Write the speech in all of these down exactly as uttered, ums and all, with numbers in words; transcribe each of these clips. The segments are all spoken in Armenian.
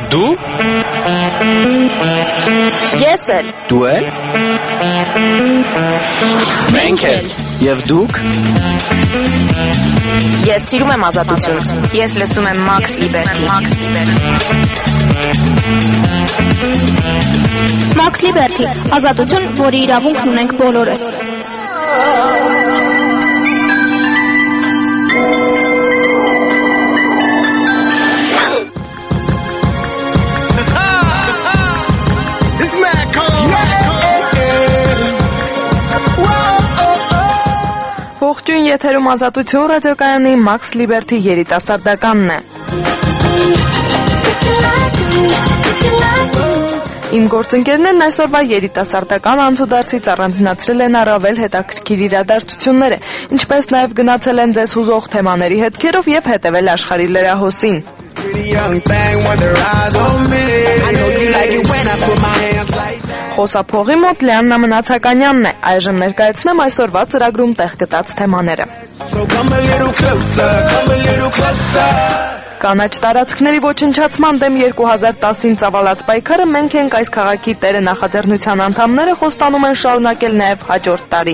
Դու? Ես էլ։ Դու էլ։ Մենք էլ։ Եվ դուք։ Ես սիրում եմ ազատություն։ Ես լսում եմ Max Liberty։ Max Liberty, ազատություն, որի իրավունքն ունենք բոլորս։ Ողջույն, եթերում ազատություն ռադիոկայանի Max Liberty երիտասարդականն է։ Իմ գործընկերներն այսօրվա երիտասարդական անցուդարձից առանձնացրել են առավել հետաքրքիր իրադարձությունները, ինչպես նաև գնացել են ձեզ հուզող թեմաների հետքերով և հետևել աշխարհի լրահոսին։ Խոսափողի մոտ Լիաննա Մնացականյանն է, այժմ ներկայացնեմ այսօրվա ծրագրում տեղ գտած թեմաները։ Կանաչ տարածքների ոչնչացման դեմ երկու հազար տասին ծավալած պայքարը մենք ենք այս քաղաքի տերը նախաձեռնության անդամները խոստանում են շարունակել նաև հաջորդ տարի։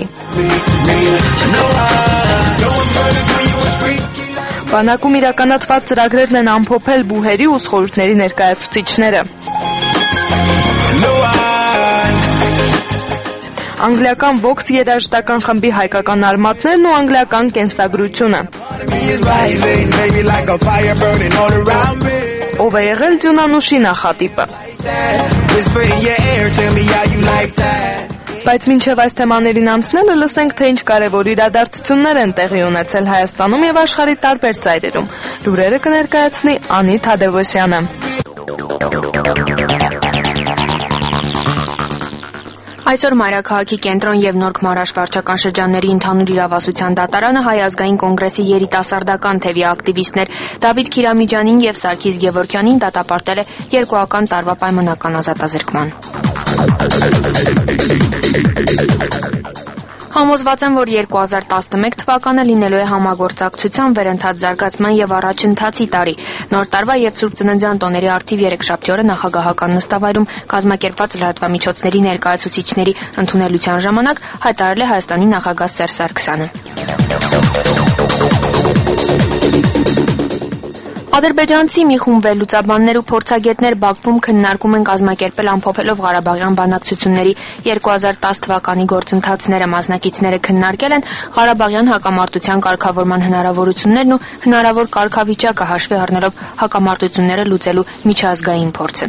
Բանակում իրականացված ծրագրերն են ամփոփել բուհերի ու խորհուրդների ներկայացուցիչները։ Անգլիական Vox երաժշտական խմբի հայկական արմատներն ու անգլիական կենսագրությունը։ Ով է եղել Ձյունանուշի նախատիպը։ Բայց մինչև այս թեմաներին անցնելը լսենք, թե ինչ կարևոր իրադարձություններ են տեղի ունեցել Հայաստանում և աշխարհի տարբեր ծայրերում։ Լուրերը կներկայացնի Անի Թադևոսյանը։ Այսօր Մայրաքաղաքի կենտրոն և Նոր Քմարաշ վարչական շրջանների ընդհանուր իրավասության դատարանը Հայ ազգային կոնգրեսի երիտասարդական թևի ակտիվիստներ Դավիթ Քիրամիջյանին և Սարգիս Գևորգյանին դատապարտել է երկուական տարվա պայմանական ազատազրկման։ Համոզված եմ, որ երկու հազար տասնմեկ թվականը լինելու է համագործակցության, վերընթաց զարգացման և առաջընթացի տարի։ Նոր տարվա և Սուրբ Ծննդյան տոների առթիվ երեքշաբթի օրը նախագահական նստավայրում կազմակերպված լրատվամիջոցների ներկայացուցիչների ընդունելության ժամանակ հայտարարել է Հայաստանի նախագահ Սերժ Սարգսյանը։ Ադրբեջանցի մի խումբ վերլուծաբաններ ու փորձագետներ Բաքվում քննարկում են կազմակերպել ամփոփելով Ղարաբաղյան բանակցությունների երկու հազար տասը թվականի գործընթացները։ Մասնակիցները քննարկել են Ղարաբաղյան հակամարտության կարգավորման հնարավորություններն ու հնարավոր կարգավիճակը հաշվի առնելով հակամարտությունները լուծելու միջազգային փորձը։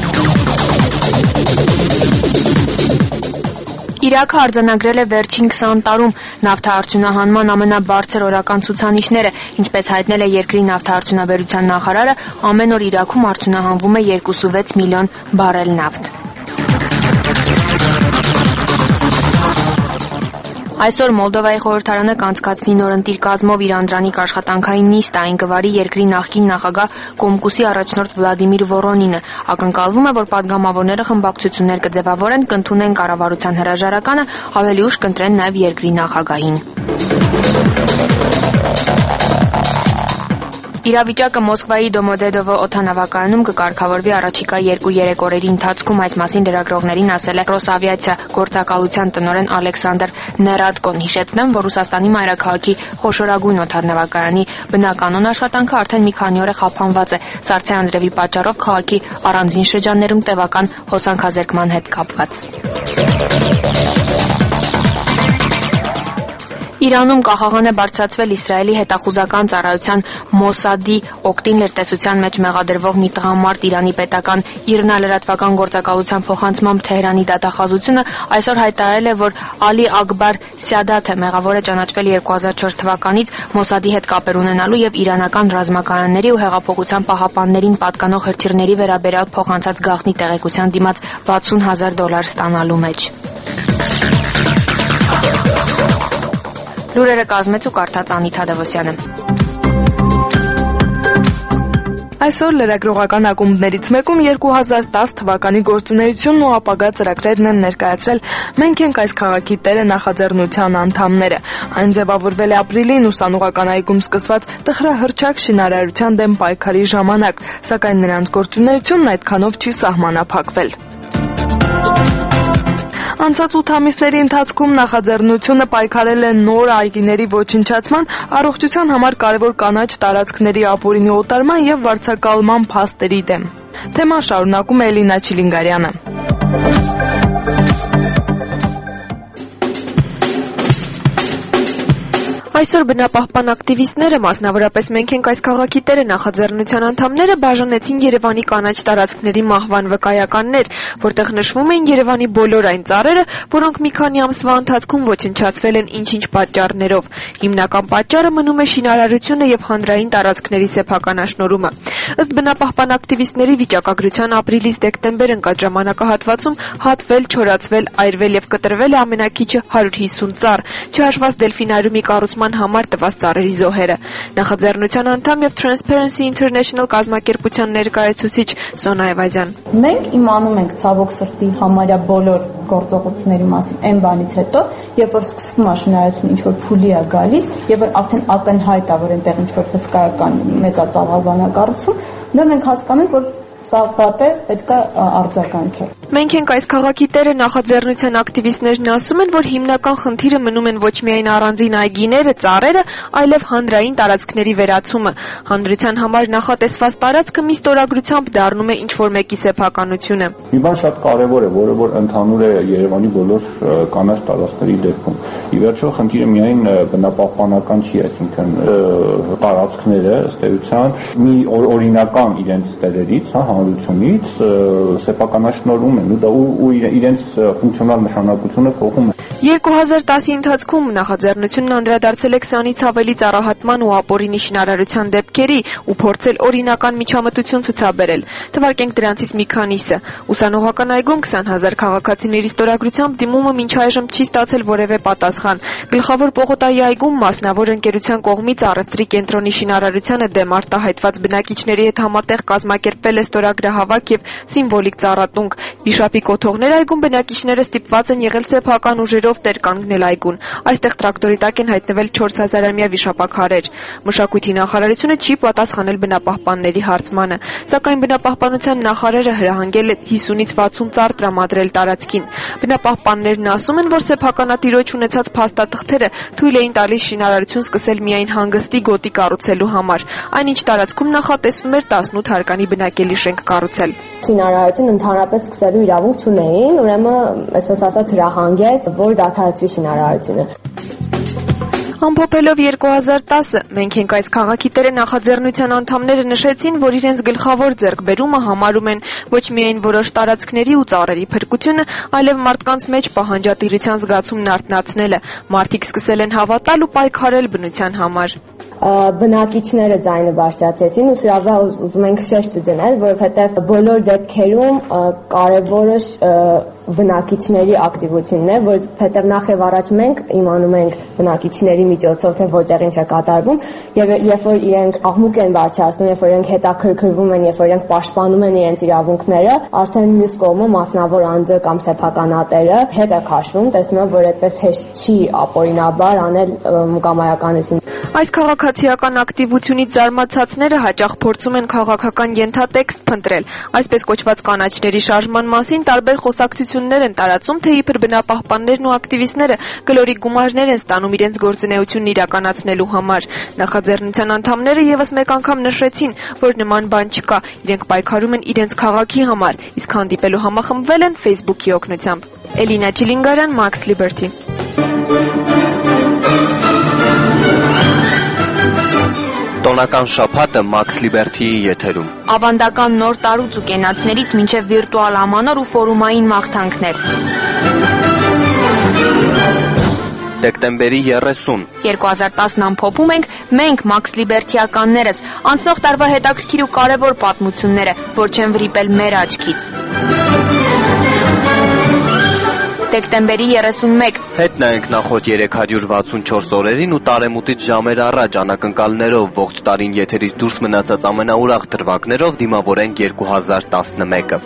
Իրաքը արձանագրել է վերջին քսան տարում նավթարդյունահանման ամենաբարձր օրական ցուցանիշները, ինչպես հայտնել է երկրի նավթարդյունաբերության նախարարը, ամեն օր Իրաքում արդյունահանվում է երկուսունվեց միլիոն բարել նավթ։ Այսօր Մոլդովայի խորհրդարանը կանցկացնի նորընտիր կազմով իր անդրանիկ աշխատանքային նիստը, այն կվարի երկրի նախկին նախագահ Կոմկուսի առաջնորդ Վլադիմիր Վորոնինը։ Ակնկալվում է, որ պատգամավորները խմբակցություններ կձևավորեն, կընդունեն կառավարության հրաժարականը, ավելի ուշ կընտրեն նաև երկրի նախագահին։ Իրավիճակը Մոսկվայի Դոմոդեդովո օդանավակայանում կկարգավորվի առաջիկա երկու-երեք օրերի ընթացքում, այս մասին լրագրողներին ասել է Ռոսավիացիա գործակալության տնօրեն Ալեքսանդր Ներադկոն։ Հիշեցնեմ, որ Ռուսաստանի մայրաքաղաքի խոշորագույն օդանավակայանի բնականոն աշխատանքը արդեն մի քանի օր է խափանված է Սարցե անձրևի պատճառով քաղաքի առանձին շրջաններում տևական հոսանքազերկման հետ կապված։ Իրանում կախաղան է բարձրացվել Իսրայելի հետախուզական ծառայության Մոսադի օգտին լրտեսության մեջ մեղադրվող մի տղամարդ Իրանի պետական ԻՌՆԱ լրատվական գործակալության փոխանցմամբ Թեհրանի դատախազությունը այսօր հայտարարել է, որ Ալի Ակբար Սյադաթը մեղավոր է ճանաչվել երկու հազար չորս թվականից Մոսադի հետ կապեր ունենալու և իրանական ռազմակայանների ու հեղափոխության պահապաններին պատկանող հրթիռների վերաբերյալ փոխանցած գաղտնի տեղեկության դիմաց վաթսուն հազար դոլար ստանալու մեջ։ Լուրերը կազմեց ու կարդաց Անի Թադևոսյանը։ Այսօր լրագրողական ակումբներից մեկում երկու հազար տասը թվականի գործունեությունն ու ապագա ծրագրերն են ներկայացրել «Մենք ենք այս քաղաքի տերը» նախաձեռնության անդամները։ Այն ձևավորվել է ապրիլին ուսանողական այգում սկսված տխրահռչակ շինարարության դեմ պայքարի ժամանակ, սակայն նրանց գործունեությունն այդքանով չի սահմանափակվել։ Անցած ութ ամիսների ընթացքում նախաձեռնությունը պայքարել է նոր այգիների ոչնչացման, առողջության համար կարևոր կանաչ տարածքների ապօրինի օտարման և վարձակալման փաստերի դեմ։ Թեման շարունակում է Էլինա Չիլինգարյանը։ Այսօր բնապահպան ակտիվիստները, մասնավորապես «Մենք ենք այս քաղաքի տերը» նախաձեռնության անդամները բաժանեցին Երևանի կանաչ տարածքների մահվան վկայականներ, որտեղ նշվում էին Երևանի բոլոր այն ծառերը, որոնք մի քանի ամսվա ընթացքում ոչնչացվել են ինչ-ինչ պատճառներով։ Հիմնական պատճառը մնում է շինարարությունը և հանրային տարածքների սեփականաշնորհումը։ Ըստ բնապահպան ակտիվիստների, վիճակագրության ապրիլից դեկտեմբեր ընկած ժամանակահատվածում հատվել, չորացվել, այրվել և կտրվել է ամենաքիչը հարյուր հիսուն ծառ, չհաշված դելֆինարիումի կառուցման համար տված ծառերի զոհերը։ Նախաձեռնության անդամ և Transparency International կազմակերպության ներկայացուցիչ Սոնա Էվազյան։ Մենք իմանում ենք ցավոք սրտի համարյա բոլոր գործողությունների մասին այն բանից հետո, երբ որ սկսվում է շինարարությունը ինչ-որ փուլի է գալիս, եւ որ արդեն ակնհայտ է, որ այնտեղ ինչ-որ հսկայական մեծածավալ բան է կառուցվում, նոր մենք հասկանում ենք, որ սա վատ է, պետք է արձագանքել։ Մենք ենք այս քաղաքի տերը նախաձեռնության ակտիվիստներն ասում են, որ հիմնական խնդիրը մնում են ոչ միայն առանձին այգիները, ծառերը, այլև հանրային տարածքների վերացումը։ Հանրության համար նախատեսված տարածքը մի ստորագրությամբ դառնում է ինչ-որ մեկի սեփականությունը։ Մի բան շատ կարևոր է, որը որ ընդհանուր է Երևանի բոլոր կանաչ տարածքների դեպքում։ Ի վերջո խնդիրը միայն բնապահպանական չի, այսինքն տարածքները ըստ էության մի օրինական իրենց տերերից, հա, հանրությունից սեփականաշնորհում են ու դա ու իրենց ֆունկցիոնալ նշանակությունը փոխում է։ երկու հազար տասի ընթացքում նախաձեռնությունն անդրադարձել է քսանից ավելի ծառահատման ու ապօրինի շինարարության դեպքերի ու փորձել օրինական միջամտություն ցուցաբերել։ Թվարկենք դրանցից մի քանիսը։ Ուսանողական այգում քսան հազար քաղաքացիների ստորագրությամբ դիմումը մինչ այժմ չի ստացել որևէ պատասխան։ Գլխավոր Պողոտայի այգում մասնավոր ընկերության կողմից առևտրի կենտրոնի շինարարությանը դեմ արտահայտված բնակիչների հետ համատեղ կազմակերպվել է ստորագրահավաք և սիմվոլիկ ծառատունկ։ Վիշապի կոթողներ այգում բնակիչները ստիպված են եղել սեփական ուժերով տեր կանգնել այգուն։ Այստեղ տրակտորի տակ են հայտնվել չորս հազարամյա վիշապաքարեր։ Մշակույթի նախարարությունը չի պատասխանել բնապահպանների հարցմանը, սակայն բնապահպանության նախարարը հրահանգել է հիսունից վաթսուն ծառ տրամադրել տարածքին։ Բնապահպաններն ասում են, որ սեփականատիրոջ ունեցած փաստաթղթերը թույլ էին տալիս շինարարություն սկսել միայն հանգստի գոտի կառուցելու համար, այնինչ տարածքում նախատեսվում էր տասնութ հարկանի բնակելի շենք կառուցել։ Շինարարություն ընդհանրապես սկսելու իրավունք չունեին, ուրեմն, այսպես ասած, հրահանգեց, որ դադարեցվի շինարարությունը։ Ամփոփելով երկու հազար տասը «Մենք ենք այս քաղաքի տերը» նախաձեռնության անդամները նշեցին, որ իրենց գլխավոր ձեռքբերումը համարում են ոչ միայն որոշ տարածքների ու ծառերի փրկությունը, այլև մարդկանց մեջ պահանջատիրության զգացումն արթնացնելը։ Մարդիկ սկսել են հավատալ ու պայքարել բնության համար։ Բնակիչները ձայնը բարձրացրեցին ու սրա վրա ուզում ենք շեշտը դնել, որովհետև բոլոր դեպքերում կարևորը բնակիչների ակտիվությունն է, որովհետև նախ եւ առաջ մենք իմանում ենք բնակիչների միջոցով, թե որտեղ ինչ է կատարվում, եւ երբ որ իրենք աղմուկ են բարձրացնում, երբ որ իրենք հետաքրքրվում են, երբ որ իրենք պաշտպանում են իրենց իրավունքները, արդեն մյուս կողմը մասնավոր անձը կամ սեփականատերը հետ է քաշվում, տեսնում է, որ այդպես հեշտ չի ապօրինաբար անել կամայականություն։ Այս քաղաքացիական ակտիվությունից զարմացածները հաճախ փորձում են քաղաքական ենթատեքստ փնտրել։ Այսպես կոչված կանաչների շարժման մասին տարբեր խոսակցություններ են տարածում, թե իբր բնապահպաններն ու ակտիվիստները գլորի գումարներ են ստանում իրենց գործունեությունն իրականացնելու համար։ Նախաձեռնության անդամները եւս մեկ անգամ նշեցին, որ նման բան չկա, իրենք պայքարում են իրենց քաղաքի համար, իսկ հանդիպելու համախմբվել են Facebook-ի օգնությամբ։ Էլինա Չիլինգարյան, Max Liberty։ Տոնական շաբաթը Max Liberty-ի եթերում։ Ավանդական նոր տարուց ու կենացներից մինչև վիրտուալ ամանոր ու ֆորումային մաղթանքներ։ Դեկտեմբերի երեսուն։ երկու հազար տասն ամփոփում ենք «Մենք Max Liberty-ականներս» անցնող տարվա հետաքրքիր ու կարևոր պատմությունները, որ չեն վրիպել մեր աչքից։ Դեկտեմբերի երեսունմեկ Հետ նայենք նախորդ երեք հարյուր վաթսունչորս օրերին ու տարեմուտից ժամեր առաջ անակնկալներով ողջ տարին եթերից դուրս մնացած ամենաուրախ դրվագներով դիմավորենք երկու հազար տասնմեկը։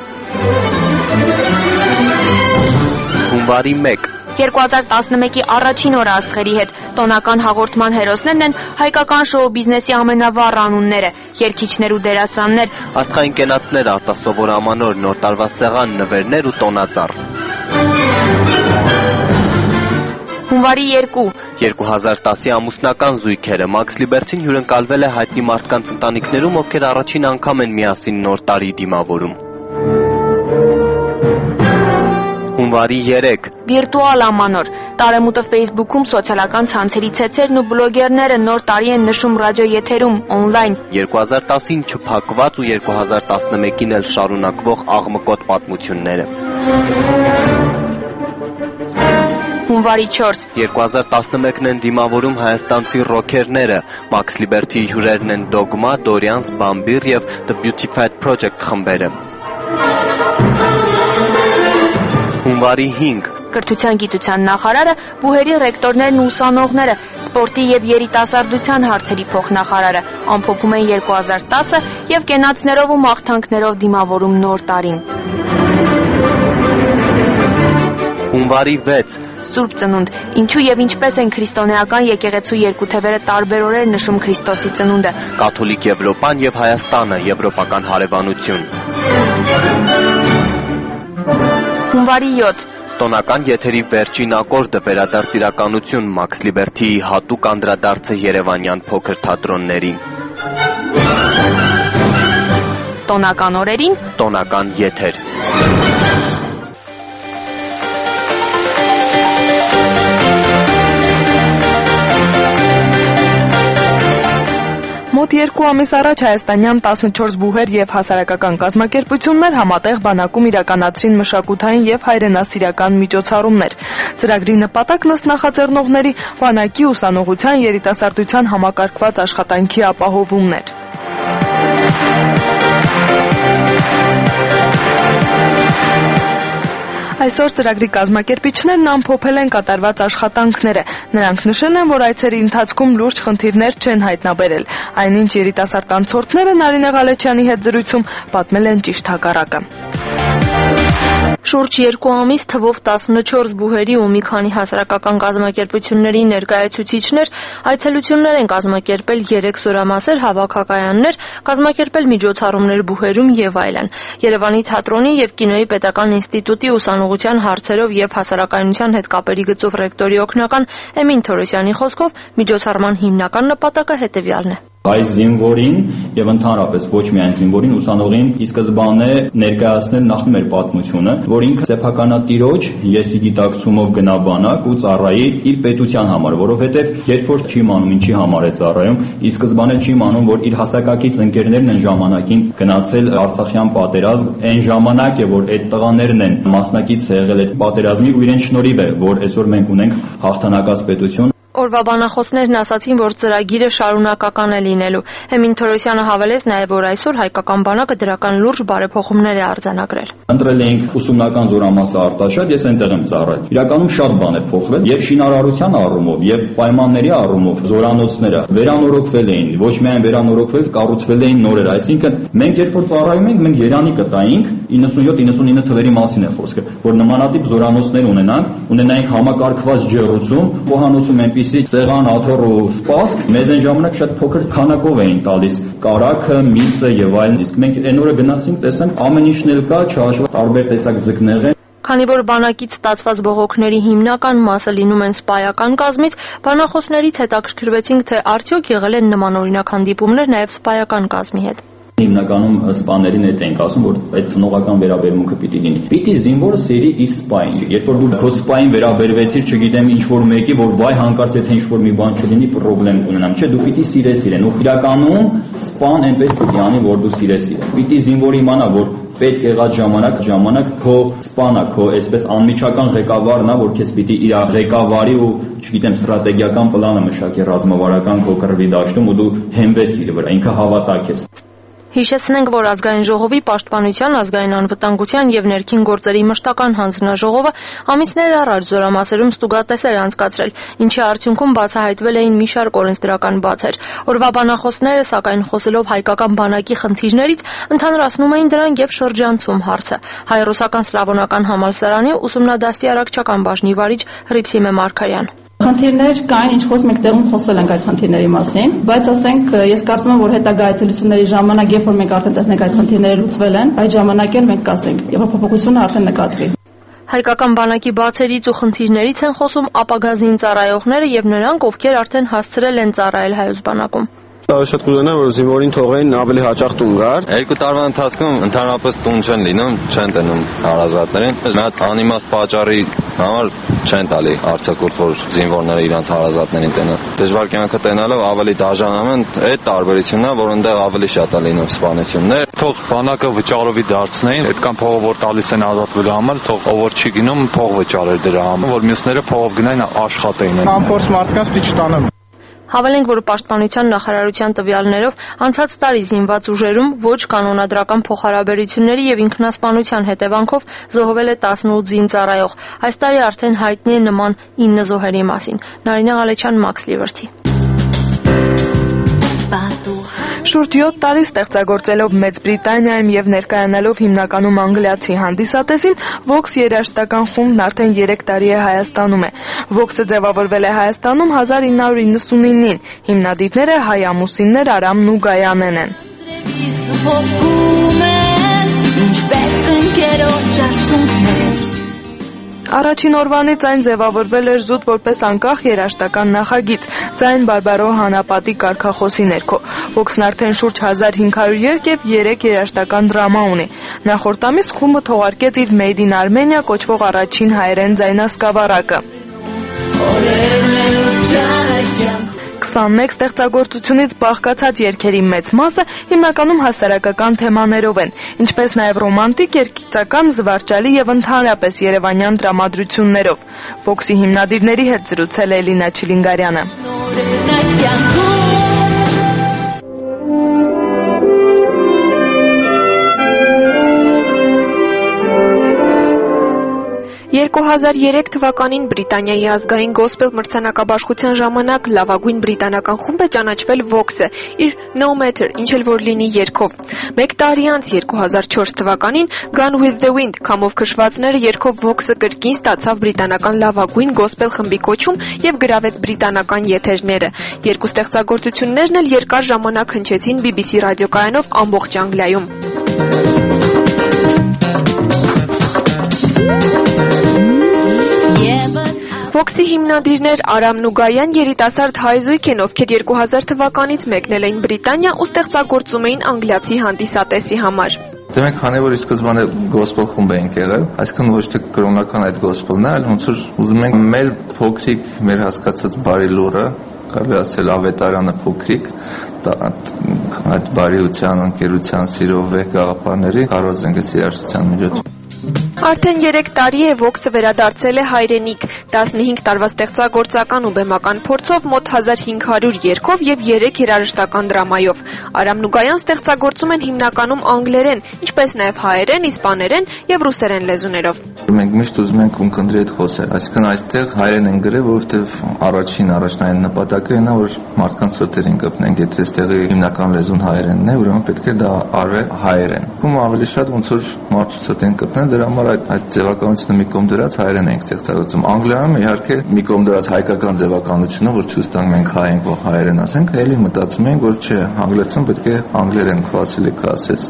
Հունվարի մեկ երկու հազար տասնմեկի առաջին օրը աստղերի հետ տոնական հաղորդման հերոսներն են հայկական շոու բիզնեսի ամենավառ անունները, երգիչներ ու դերասաններ, աստղային կենացներ, արտասովոր ամանոր, նոր տարվա սեղան, նվերներ ու տոնածառ։ Հունվարի երկու երկու հազար տասի ամուսնական զույգերը Max Liberty-ն հյուրընկալվել է հայտնի մարդկանց ընտանիքներում, ովքեր առաջին անգամ են միասին նոր տարի դիմավորում։ Հունվարի երեք վիրտուալ ամանոր տարեմուտը Facebook-ում սոցիալական ցանցերի ցեցերն ու բլոգերները նոր տարի են նշում ռադիոեթերում օնլայն։ երկու հազար տասին չփակված ու երկու հազար տասնմեկին էլ շարունակվող աղմկոտ պատմությունները։ Հունվարի չորս երկու հազար տասնմեկն են դիմավորում հայաստանցի ռոքերները, Max Liberty-ի հյուրերն են Dogma, Dorians, Bambir և The Beautified Project խմբերը։ Հունվարի հինգ Կրթության գիտության նախարարը, բուհերի ռեկտորներն ու ուսանողները, սպորտի և երիտասարդության հարցերի փոխնախարարը ամփոփում են երկու հազար տասը և կենացներով ու մաղթանքներով դիմավորում նոր տարին։ Հունվարի վեց Սուրբ Ծնունդ, ինչու և ինչպես են քրիստոնեական եկեղեցու երկու թևերը տարբեր օրեր նշում Քրիստոսի ծնունդը։ Կաթոլիկ Եվրոպան և Հայաստանը, եվրոպական հարևանություն։ Հունվարի յոթ Տոնական եթերի վերջին ակորդը վերադարձ իրականություն Max Liberty-ի հատուկ անդրադարձը երևանյան փոքր թատրոններին։ Տոնական օրերին տոնական եթեր։ Մոտ երկու ամիս առաջ հայաստանյան տասնչորս բուհեր և հասարակական կազմակերպություններ համատեղ բանակում իրականացրին մշակութային և հայրենասիրական միջոցառումներ։ Ծրագրի նպատակն ըստ նախաձեռնողների բանակի ուսանողության երիտասարդության համակարգված աշխատանքի ապահովումն էր։ Այսօր ծրագրի կազմակերպիչներն ամփոփել են կատարված աշխատանքները։ Նրանք նշել են, որ այցերի ընթացքում լուրջ խնդիրներ չեն հայտնաբերել։ Այնինչ երիտասարդ անցորդները Նարինե Ղալեչյանի հետ զրույցում պատմել են ճիշտ հակառակը։ Շուրջ երկու ամիս թվով տասնչորս բուհերի ու մի քանի հասարակական կազմակերպությունների ներկայացուցիչներ այցելություններ են կազմակերպել երեք սորամասեր, հավաքակայաններ, կազմակերպել միջոցառումներ բուհերում եւ այլն։ Երևանի թատրոնի եւ կինոյի պետական ինստիտուտի ուսանողության հարցերով եւ հասարակայնության հետ կապերի գծով ռեկտորի օգնական Էմին Թորոսյանի խոսքով միջոցառման հիմնական նպատակը հետեւյալն է։ Այս զինվորին եւ ընդհանրապես ոչ միայն զինվորին ուսանողին ի սկզբանե ներկայացնել նախ մեր պատմությունը, որ ինքը սեփականատիրոջ եսի գիտակցումով գնա բանակ ու ծառայի իր պետության համար, որովհետեւ երբ որ չի մանում ինչի համար է ծառայում, ի սկզբանե չի մանում, որ իր հասակակից ընկերներն են ժամանակին գնացել Արցախյան պատերազմ, այն ժամանակ է, որ այդ տղաներն են մասնակից եղել այդ պատերազմի ու իրեն շնորհիվ է, որ այսօր մենք ունենք հաղթանակած պետություն։ Օրվա բանախոսներն ասացին, որ ծրագիրը շարունակական է լինելու։ Էմին Թորոսյանը հավելեց նաև, որ այսօր հայկական բանակը դրական լուրջ բարեփոխումներ է արձանագրել։ Ընտրել էինք ուսումնական զորամասը Արտաշատ, ես այնտեղ եմ ծառայել։ Իրականում շատ բան է փոխվել, եւ շինարարության առումով, եւ պայմանների առումով զորանոցները վերանորոգվել էին, ոչ միայն վերանորոգվել, կառուցվել էին նորեր, այսինքն մենք երբ որ ծառայում ենք, մենք Երանի կտայինք իննսունյոթ իննսունինը թվերի մասին է խոսքը, որ նմանատիպ զորանոցներ ունենանք, ունենայինք համակարգված ջեռուցում, փոխանոցում այնպիսի ծեղան, աթոռ ու սպասք, մեզ այն ժամանակ շատ փոքր քանակով էին տալիս կարագը, միսը եւ այլն, իսկ մենք այն օրը գնացինք, տեսանք ամեն ինչն էլ կա, չհաշված տարբեր տեսակ ձկներ են։ Քանի որ բանակից ստացված բողոքների հիմնական մասը լինում են սպայական կազմից, բանախոսներից հետաքրքրվեցինք, թե արդյոք եղել են նմանօրինակ հանդիպումներ նաև սպայական կազմի հետ։ Հիմնականում սպաներին հետ ենք ասում, որ այդ ծնողական վերաբերմունքը պիտի լինի։ Պիտի զինվորը սերի իր սպային։ Երբ որ դու քո սպային վերաբերվեցիր, չգիտեմ ինչ որ մեկի, որ վայ հանկարծ եթե ինչ որ մի բան չլինի, խնդրեմ ունենամ, չէ, դու պիտի սիրես իրեն։ Ու իրականում սպան այնպես պիտի անի, որ դու սիրես իրեն։ Պիտի զինվորը իմանա, որ պետք եղած ժամանակ ժամանակ քո սպանա, քո այսպես անմիջական ղեկավարն է, որ քեզ պիտի իր ղեկավարի ու չգիտեմ ստրատեգիական պլանը մշակի ռազմավարական քո կռվի դաշտում ու դու հենվես իր վրա, ինքը հավատա քեզ։ Հիշեցնենք, որ ազգային ժողովի պաշտպանության, ազգային անվտանգության եւ ներքին գործերի մշտական հանձնաժողովը ամիսներ առաջ Զորամասերում ստուգատես էր անցկացրել, ինչի արդյունքում բացահայտվել էին մի շարք օրենսդրական բացեր։ Օրվա բանախոսները, սակայն խոսելով հայկական բանակի խնդիրներից, ընդհանրացնում էին դրանք եւ շրջանցում հարցը։ Հայ-ռուսական սլավոնական համալսարանի ուսումնադաստիարակչական բաժնի վարիչ Հռիփսիմե Մարգարյան. Խնդիրներ կային, ինչ խոս մենք տեղում խոսել ենք այդ խնդիրների մասին, բայց ասենք ես կարծում եմ, որ հետագա այցելությունների ժամանակ, երբ որ մենք արդեն տեսնենք այդ խնդիրները լուծվել են, այդ ժամանակ էլ մենք կասենք, եւ փոփոխությունը արդեն նկատվի։ Հայկական բանակի բացերից ու խնդիրներից են խոսում ապագա զինծառայողները եւ նրանք, ովքեր արդեն հասցրել են ծառայել հայոց բանակում։ Շատ կուզենա, որ զինվորին թողեն ավելի հաճախ տուն գար։ Երկու տարվա ընթացքում ընդհանրապես տուն չեն լինում, չեն տնում հարազատներին։ Մեծ անիմաստ պատճառի համար չեն տալի արձակուրդ, որ զինվորները իրենց հարազատներին տենան։ Դժվար կյանքը տենալով ավելի դաժանում են, այդ տարբերությունն է, որ այնտեղ ավելի շատ է լինում սպանություններ։ Թող բանակը վճարովի դարձնեին, այդքան փողով որ տալիս են ազատվելու համար, թող ով որ չի գնում, փող վճարեր դրա համար, որ մյուսները փողով գնային աշխատեին։ Անփորձ մարդկանց պիտի չտանեմ։ Հավելենք, որ պաշտպանության նախարարության տվյալներով անցած տարի զինված ուժերում ոչ կանոնադրական փոխհարաբերությունների եւ ինքնասպանության հետևանքով զոհվել է տասնութ զինծառայող։ Այս տարի արդեն հայտնի է նման ինը զոհերի մասին։ Նարինե Ղալեչյան, Մաքս Լիվերթի։ Շուրջ յոթ տարի ստեղծագործելով Մեծ Բրիտանիայում եւ ներկայանալով հիմնականում անգլիացի հանդիսատեսին, Vox երաժշտական խումբն արդեն երեք տարի է Հայաստանում է։ Vox-ը ձևավորվել է Հայաստանում հազար ինը հարյուր իննսունինին։ Հիմնադիրները հայ ամուսիններ Արամն ու Գայանեն են։ Առաջին օրվանից այն ձևավորվել էր զուտ որպես անկախ երաժշտական նախագիծ, ձայն բարբարո հանապատի կարգախոսի ներքո։ Vox-ն արդեն շուրջ հազար հինգ հարյուր երգ եւ երեք երաժշտական դրամա ունի։ Նախորդ ամիս խումբը թողարկեց իր Made in Armenia կոչվող առաջին հայերեն ձայնասկավառակը։ քսանմեկ ստեղծագործությունից բաղկացած երգերի մեծ մասը հիմնականում հասարակական թեմաներով են, ինչպես նաև ռոմանտիկ, երգիծական, զվարճալի եւ ընդհանրապես երևանյան տրամադրություններով։ Vox-ի հիմնադիրների հետ զրուցել է Էլինա Չիլինգարյանը։ երկու հազար երեք թվականին Բրիտանիայի ազգային գոսպել մրցանակաբաշխության ժամանակ լավագույն բրիտանական խումբ է ճանաչվել Vox-ը իր No Matter, ինչ էլ որ լինի երգով։ Մեկ տարի անց երկու հազար չորս թվականին Gone with the Wind քամով քշվածները երգով Vox-ը կրկին ստացավ բրիտանական լավագույն գոսպել խմբի կոչում եւ գրավեց բրիտանական եթերները։ Երկու ստեղծագործություններն էլ երկար ժամանակ հնչեցին B B C ռադիոկայանով ամբողջ Անգլիայում։ Vox-ի հիմնադիրներ Արամն ու Գայան երիտասարդ հայ զույգ են, ովքեր երկու հազար թվականից մեկնել էին Բրիտանիա ու ստեղծագործում էին անգլիացի հանդիսատեսի համար։ Դե մենք քանի որ ի սկզբանե գոսպել խումբ էինք եղել, այսինքն ոչ թե կրոնական այդ գոսպելն է, այլ ոնց որ ուզում ենք մեր փոքրիկ, մեր հասկացած բարի լուրը, կարելի ասել ավետարանը փոքրիկ, այդ բարիության, ընկերության, սիրով վեհ գաղափարների քարոզենք այս երաժշտության միջոցով։ Արդեն երեք տարի է Vox-ը վերադարձել է հայրենիք, տասնհինգ տարվա ստեղծագործական ու բեմական փորձով, մոտ հազար հինգ հարյուր երգով եւ երեք երաժշտական դրամայով։ Արամն ու Գայան ստեղծագործում են հիմնականում անգլերեն, ինչպես նաեւ հայերեն, իսպաներեն եւ ռուսերեն լեզուներով։ Մենք միշտ ուզում ենք ունկնդրի հետ խոսել, այսինքն այստեղ հայերեն են գրել, որովհետեւ առաջին առաջնային նպատակը այն է, որ մարդկանց սրտերին կպնենք, եթե այստեղի հիմնական լեզուն հայերենն է, ուրեմն պետք է դա արվեր հայերեն։ Ում ավելի շատ ոնց որ մարդու սրտերին կպնեն, դրա համար այդ այդ ձևականությունը մի կողմ դրած հայերեն ենք ստեղծագործում։ Անգլիայում իհարկե մի կողմ դրած հայկական ձևականությունը, որ ցույց տանք մենք հայ ենք, որ հայերեն ասենք, էլի մտածում ենք, որ չէ, անգլիացին պետք է անգլերեն քվասիլիկ ասես։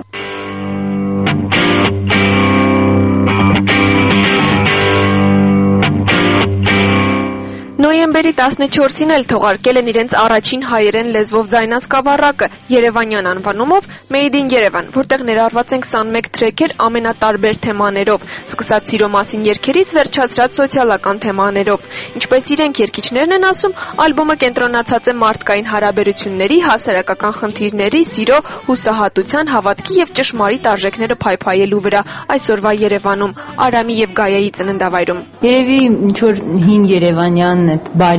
Նոյեմբերի տասնչորսին էլ թողարկել են իրենց առաջին հայերեն լեզվով ձայնասկավառակը Երևանյան անվանումով Made in Yerevan, որտեղ ներառված են քսանմեկ թրեքեր ամենատարբեր թեմաներով, սկսած սիրո մասին երգերից վերջացրած սոցիալական թեմաներով։ Ինչպես իրենք երգիչներն են ասում, ալբոմը կենտրոնացած է մարդկային հարաբերությունների, հասարակական խնդիրների, սիրո, հուսահատության, հավատքի եւ ճշմարիտ արժեքները փայփայելու վրա այսօրվա Երևանում, Արամի եւ Գայայի ծննդավայրում։ Երևի ինչ որ հին Երևանյան այդ բարի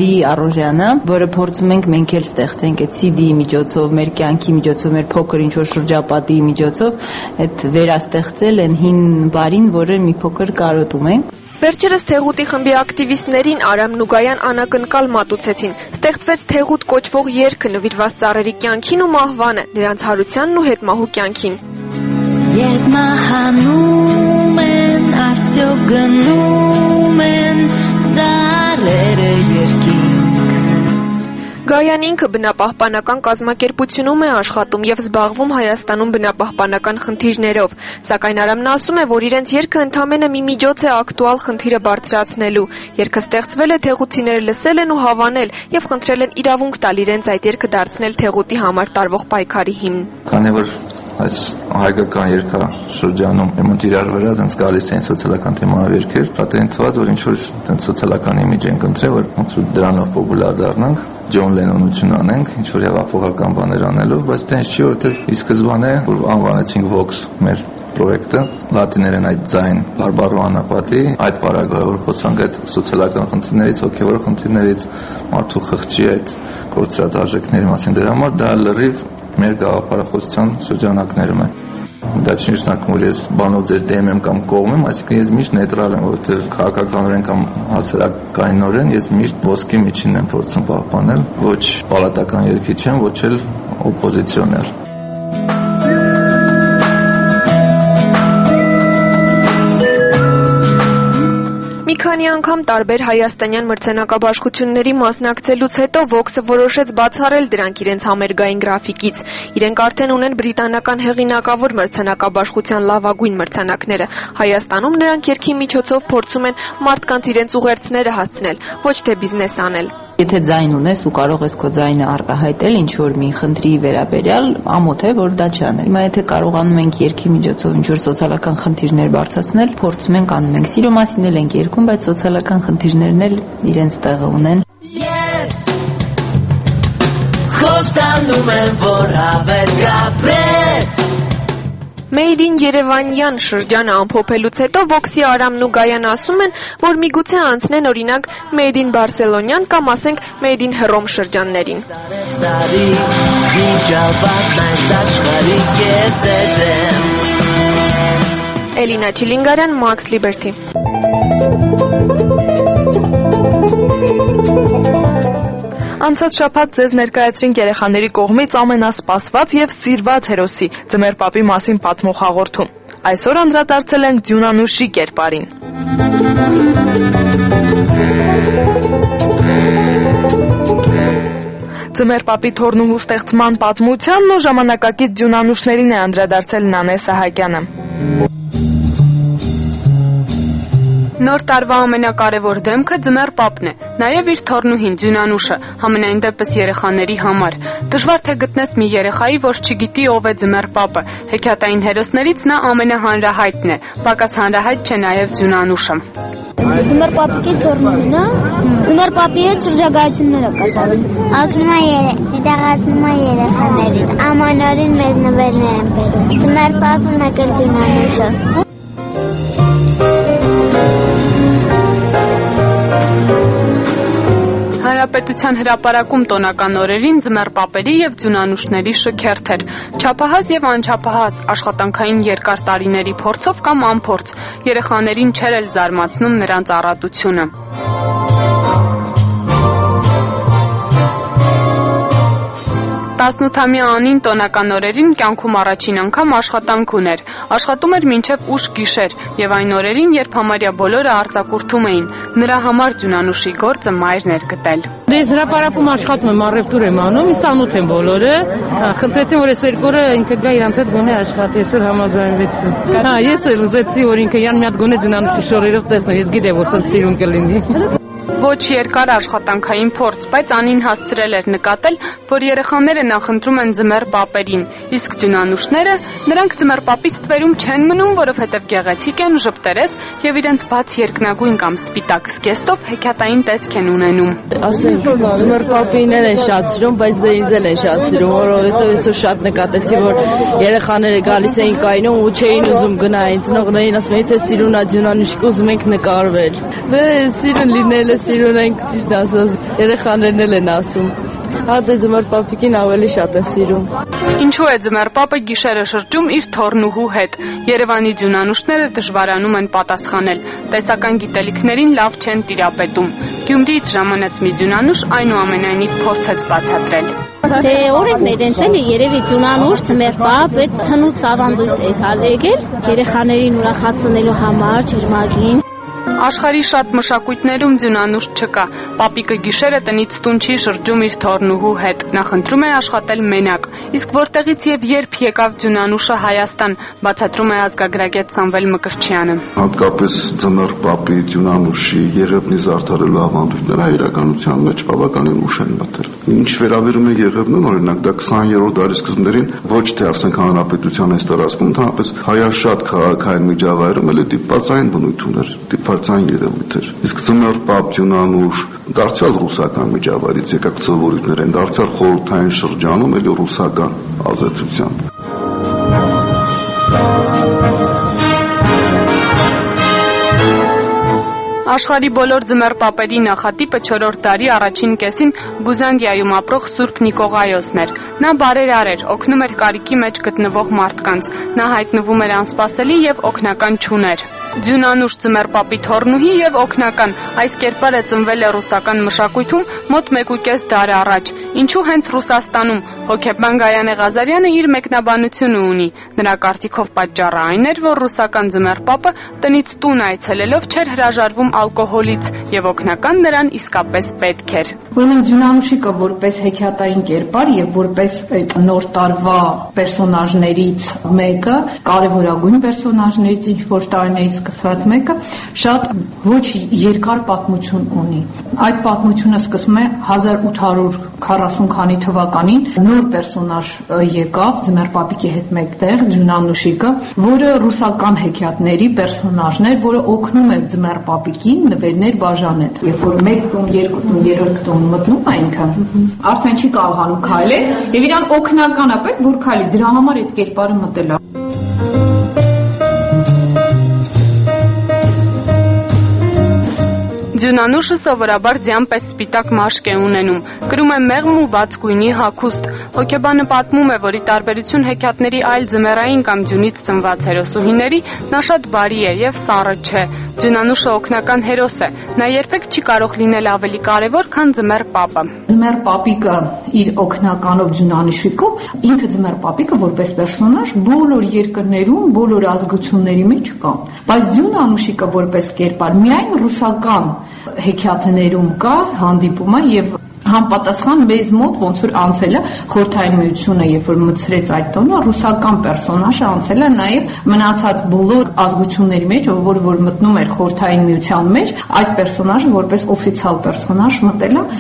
բարի առօրյանը, որը փորձում ենք մենք էլ ստեղծենք այդ սի դի-ի միջոցով, մեր կյանքի միջոցով, մեր փոքր ինչ-որ շրջապատի միջոցով, այդ վերաստեղծել այն հին բարին, որը մի փոքր կարոտում ենք։ Վերջերս Թեղուտի խմբի ակտիվիստներին Արամն ու Գայան անակնկալ մատուցեցին։ Ստեղծվեց Թեղուտ կոչվող երգը նվիրված ծառերի կյանքին ու մահվանը, նրանց հարությանն ու հետմահու կյանքին։ Երբ մահանում են, արդյոք գնում են ծառերը երկինք։ Գայան ինքը բնապահպանական կազմակերպությունում է աշխատում եւ զբաղվում Հայաստանում բնապահպանական խնդիրներով, սակայն Արամն ասում է, որ իրենց երգը ընդամենը մի միջոց է ակտուալ խնդիրը բարձրացնելու։ Երգը ստեղծվել է, թեղուցիները լսել են ու հավանել եւ խնդրել են իրավունք տալ իրենց այդ երգը դարձնել Թեղուտի համար տարվող պայքարի հիմն։ Քանի որ այս հայկական երգաշրջանում եմոնտ իրար վրա դենց գալիս են սոցիալական թեմայով երգեր, շատ են թված, որ ինչ-որ դենց սոցիալական իմիջ են կընտրել, որ ոնց որ դրանով պոպուլար դառնանք, Ջոն Լենոնություն անենք, ինչ-որ հեղափոխական բաներ անելով, բայց տենց չի, որովհետև ի սկզբանե որ անվանեցինք Vox մեր պրոյեկտը, լատիներեն այդ ձայն բարբարո անապատի, այդ պարագայով որ խոսանք այդ սոցիալական խնդիրներից, հոգևոր խնդիրներից, մարդու խղճի այդ կորցրած արժեքների մասին, դրա համար դա լրիվ մեր գաղափարախոսության շրջանակներում է։ Դա չի նշանակում, որ ես բանով ձեր դեմ եմ կամ կողմ եմ, այսինքն ես միշտ նեյտրալ եմ, որովհետև քաղաքականորեն կամ հասարակայնորեն ես միշտ ոսկի միջինն եմ փորձում պահպանել, ոչ պալատական երգիչ եմ, ոչ էլ օպոզիցիոներ։ Մի քանի անգամ տարբեր հայաստանյան մրցանակաբաշխությունների մասնակցելուց հետո Vox-ը որոշեց բացառել դրանք իրենց համերգային գրաֆիկից։ Իրենք արդեն ունեն բրիտանական հեղինակավոր մրցանակաբաշխության լավագույն մրցանակները։ Հայաստանում նրանք երգի միջոցով փորձում են մարդկանց իրենց ուղերձները հասցնել, ոչ թե բիզնես անել։ Եթե ձայն ունես ու կարող ես քո ձայնը արտահայտել ինչ-որ մի խնդրի վերաբերյալ, ամոթ է, որ դա չանել։ Հիմա եթե կարողանում ենք երգի միջոցով ինչ-որ սոցիալական խնդիրներ բարձրացնել, փորձում ենք անում ենք։ Սիրո մասին էլ ենք երգում, բայց սոցիալական խնդիրներն էլ իրենց տեղը ունեն։ Ես խոստանում եմ, որ հավեր կապրես։ Made in Երևանյան շրջանը ամփոփելուց հետո Vox-ի Արամն ու Գայան ասում են, որ միգուցե անցնեն օրինակ Made in Բարսելոնյան կամ ասենք Made in Հռոմ շրջաններին։ Էլինա Չիլինգարյան, Max Liberty։ Անցած շաբաթ ձեզ ներկայացրինք երեխաների կողմից ամենասպասված եւ սիրված հերոսի Ձմեռ պապի մասին պատմող հաղորդում։ Այսօր անդրադարձել ենք Ձյունանուշի կերպարին։ Ձմեռ պապի թորնուհու ստեղծման պատմությանն ու ժամանակակից ձյունանուշներին է անդրադարձել Նանե Սահակյանը։ Նոր տարվա ամենակարևոր դեմքը Ձմեռ պապն է, նաև իր թորնուհին Ձյունանուշը, համենայն դեպս երեխաների համար։ Դժվար թե գտնես մի երեխայի, որ չգիտի ով է Ձմեռ պապը։ Հեքիաթային հերոսներից նա ամենահանրահայտն է, պակաս հանրահայտ չէ նաև Ձյունանուշը։ Ձմեռ պապի թորնուհին է, Ձմեռ պապի հետ շրջագայություններ է կատարում։ Ակնում է դիտաղացնում է երեխաներին, ամանորին մեր նվերներ են բերում։ Ձմեռ պապը մեկ էլ Ձյունանուշը։ Հանրապետության հրապարակում տոնական օրերին Ձմեռ պապերի եւ Ձյունանուշների շքերթ էր։ Չափահաս եւ անչափահաս աշխատանքային երկար տարիների փորձով կամ անփորձ երեխաներին չէր էլ զարմացնում նրանց առատությունը։ տասնութամյա Անին տոնական օրերին կյանքում առաջին անգամ աշխատանք ուներ։ Աշխատում էր մինչև ուշ գիշեր եւ այն օրերին, երբ համարյա բոլորը արձակուրդում էին, նրա համար Ձյունանուշի գործը մայրն էր գտել։ Դες հրապարակում աշխատում եմ, առևտուր եմ անում, ինձանոթ եմ բոլորը։ Խնդրեցին, որ այս երկու օրը ինքը գա իրանց հետ գոնե աշխատի, այսօր համաձայնվեցի։ Հա, ես էլ ուզեցի, որ ինքը յան մի հատ գոնե Ձյունանուշի շորերով տեսնեմ, ես գիտեմ, որ սենց սիրուն կլինի։ Ոչ երկար աշխատանքային փորձ, բայց Անին հասցրել էր նկատել, որ երեխաները նախընտրում են Ձմեռ պապերին, իսկ Ձյունանուշները նրանք Ձմեռ պապի ստվերում չեն մնում, որովհետև գեղեցիկ են, ժպտերես եւ իրենց բաց երկնագույն կամ սպիտակ զգեստով հեքիաթային տեսք են ունենում։ Ասենք Ձմեռ պապին են շատ սիրում, բայց դե ինձ էլ են շատ սիրում, որովհետև այսօր շատ նկատեցի, որ երեխաները գալիս էին կայնում ու չէին ուզում գնային, ծնողներին ասում էին, թե սիրուն է Ձյունանուշիկ, ուզում ենք նկարվել։ Դե սիրուն լինել է սիրուն ենք ճիշտ ասած, երեխաներն էլ են ասում։ Հատե ձմեռ պապիկին ավելի շատ է սիրում։ Ինչու է ձմեռ պապը գիշերը շրջում իր թոռնուհու հետ։ Երևանի ձյունանուշները դժվարանում են պատասխանել։ Տեսական գիտելիքներին լավ չեն տիրապետում։ Գյումրիից ժամանած մի ձյունանուշ այնուամենայնիվ փորձեց բացատրել։ Թե օրենքներ են ցել երևի ձյունանուշ ձմեռ պապ այդ հնուց ավանդույթ է եկել երեխաներին ուրախացնելու համար ջերմագին։ Աշխարհի շատ մշակույթներում ձյունանուշ չկա։ Պապիկը գիշերը տնից տուն չի շրջում իր թոռնուհու հետ։ Նա խնդրում է աշխատել մենակ։ Իսկ որտեղից եւ երբ եկավ ձյունանուշը Հայաստան, բացատրում է ազգագրագետ Սամվել Մկրտչյանը։ Հատկապես ձմեռ պապի ձյունանուշի եղևնի զարդարելու ավանդույթները իրականության մեջ բավականին ուշ են մտել։ Ինչ վերաբերում է եղևնուն, օրինակ դա քսաներորդ դարի սկզբներին ոչ թե ասենք հանրապետության այս տարածքում, ընդհանրապես հայաշատ քաղաքային միջավայրում էլ դիպվածային բնույթ ուներ, դիպվածային երևույթ էր։ Իսկ ձմեռ պապ ձյունանուշ դարձյալ ռուսական միջավայրից եկած սովորույթներ են, դարձյալ խորհրդային շրջանում էլի ռուսական ազդեցությամբ։ Աշխարհի բոլոր ձմեռ պապերի նախատիպը չորրորդ դարի առաջին կեսին Բյուզանդիայում ապրող Սուրբ Նիկողայոսն էր։ Նա բարերար էր, օգնում էր կարիքի մեջ գտնվող մարդկանց։ Նա հայտնվում էր անսպասելի եւ օգնական չուներ։ Ձյունանուշ ձմեռ պապի թոռնուհի եւ օգնական այս կերպարը ծնվել է ռուսական մշակույթում մոտ մեկուկես դար առաջ։ Ինչու հենց Ռուսաստանում հոգեբան Գայանե Ղազարյանը իր մեկնաբանությունը ունի։ Նրա կարծիքով պատճառը այն էր, որ ռուսական ձմեռ պապը տնից տուն այցելելով չէր հրաժարվում ալկոհոլից եւ օգնական նրան իսկապես պետք էր։ Ուրեմն ձյունանուշիկը որպես հեքիաթային կերպար եւ որպես այդ նոր տարվա պերսոնաժներից մեկը, կարևորագույն պերսոնաժներից ինչ որ տարիներից սկսված մեկը, շատ ոչ երկար պատմություն ունի։ Այդ պատմությունը սկսվում է հազար ութ հարյուր քառասուն քանի թվականին, նոր պերսոնաժ եկավ ձմեռ պապիկի հետ մեկտեղ, ձյունանուշիկը, որը ռուսական հեքիաթների պերսոնաժն էր, որը օգնում էր ձմեռ պապիկին նվերներ բաժանել։ Երբ որ մեկ տուն, երկու տուն, երրորդ տուն մտնում է ինքը, արդեն չի կարողանում քայլել եւ իրան օգնական է պետք որ քայլի, դրա համար այդ կերպարը մտել է։ Ձյունանուշը սովորաբար ձյան պես սպիտակ մաշկ է ունենում, կրում է մեղմ ու բաց գույնի հագուստ։ Հոգեբանը պատմում է, որ ի տարբերություն հեքիաթների այլ ձմեռային կամ ձյունից ծնված հերոսուհիների, նա շատ բարի է եւ սառը չէ։ Ձյունանուշը օգնական հերոս է, նա երբեք չի կարող լինել ավելի կարևոր, քան ձմեռ պապը։ Ձմեռ պապիկը իր օգնականով ձյունանուշիկով, ինքը ձմեռ պապիկը որպես պերսոնաժ բոլոր երկրներում, բոլոր ազգությունների մեջ կա։ Բայց ձյունանուշիկը որպես կերպար միայն ռուսական հեքիաթներում կա, հանդիպում է եւ համապատասխան մեզ մոտ ոնց որ անցել է խորհրդային միությունը, երբ որ մտցրեց այդ տոնը, ռուսական պերսոնաժը անցել է նաեւ մնացած բոլոր ազգությունների մեջ, որ որ մտնում էր խորհրդային միության մեջ, այդ պերսոնաժը որպես օֆիցիալ պերսոնաժ մտել է։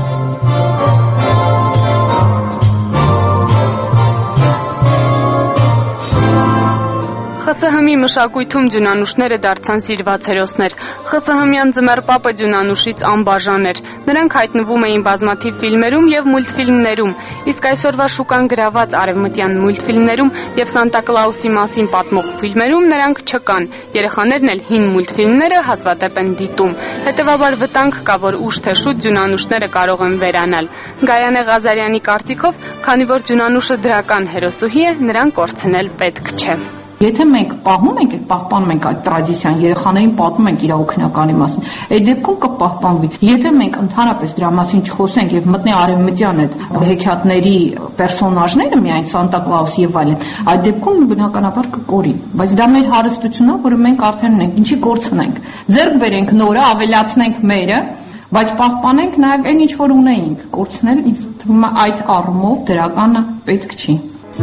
ԽՍՀՄ-ի մշակույթում ձյունանուշները դարձան սիրված հերոսներ։ ԽՍՀՄ-յան ձմեռ պապը ձյունանուշից անբաժան էր։ Նրանք հայտնվում էին բազմաթիվ ֆիլմերում եւ մուլտֆիլմներում, իսկ այսօրվա շուկան գրաված արևմտյան մուլտֆիլմներում եւ Սանտա Կլաուսի մասին պատմող ֆիլմերում նրանք չկան։ Երեխաներն էլ հին մուլտֆիլմները հազվադեպ են դիտում։ Հետևաբար վտանգ կա, որ ուշ թե շուտ ձյունանուշները կարող են վերանալ։ Գայանե Ղազարյանի կարծիքով, քանի որ ձյունանուշը դրական հերոսուհի է, նրան կորցնել պետք չէ։ Եթե մենք պահում ենք, պահպանում ենք այդ տրադիցիան, երեխաներին պատմում ենք իր օգնականի մասին, այդ դեպքում կպահպանվի։ Եթե մենք ընդհանրապես դրա մասին չխոսենք եւ մտնի արևմտյան այդ հեքիաթների պերսոնաժները, միայն Սանտա Կլաուս եւ այլն, այդ դեպքում բնականաբար կկորի։ Բայց դա մեր հարստությունն է, որը մենք արդեն ունենք, ինչի կորցնենք։ Ձեռք բերենք նորը, ավելացնենք մերը, բայց պահպանենք նաեւ այն ինչ որ ունեինք։ Կորցնել ինձ թվում է այդ առումով դրականը պետք չի։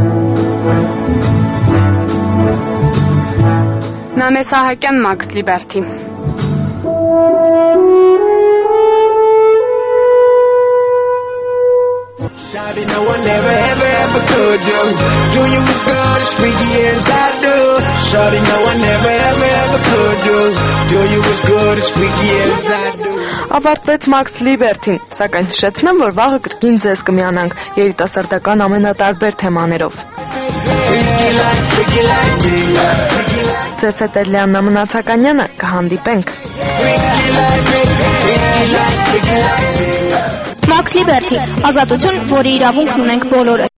Նանե Սահակյան, Մաքս Լիբերթի։ Shawty, no one ever, ever, ever could do. Do you as good as freaky as I do? Shawty, no one ever, ever, ever could do. Do you as good as freaky as I do? Ավարտվեց Մաքս Լիբերթին, սակայն հիշեցնեմ, որ վաղը կրկին ձեզ կմիանանք երիտասարդական ամենատարբեր թեմաներով։ Ձեզ հետ է Լիաննա Մնացականյանը, կհանդիպենք։ Մաքս Լիբերթի, ազատություն, որի իրավունքն ունենք բոլորը։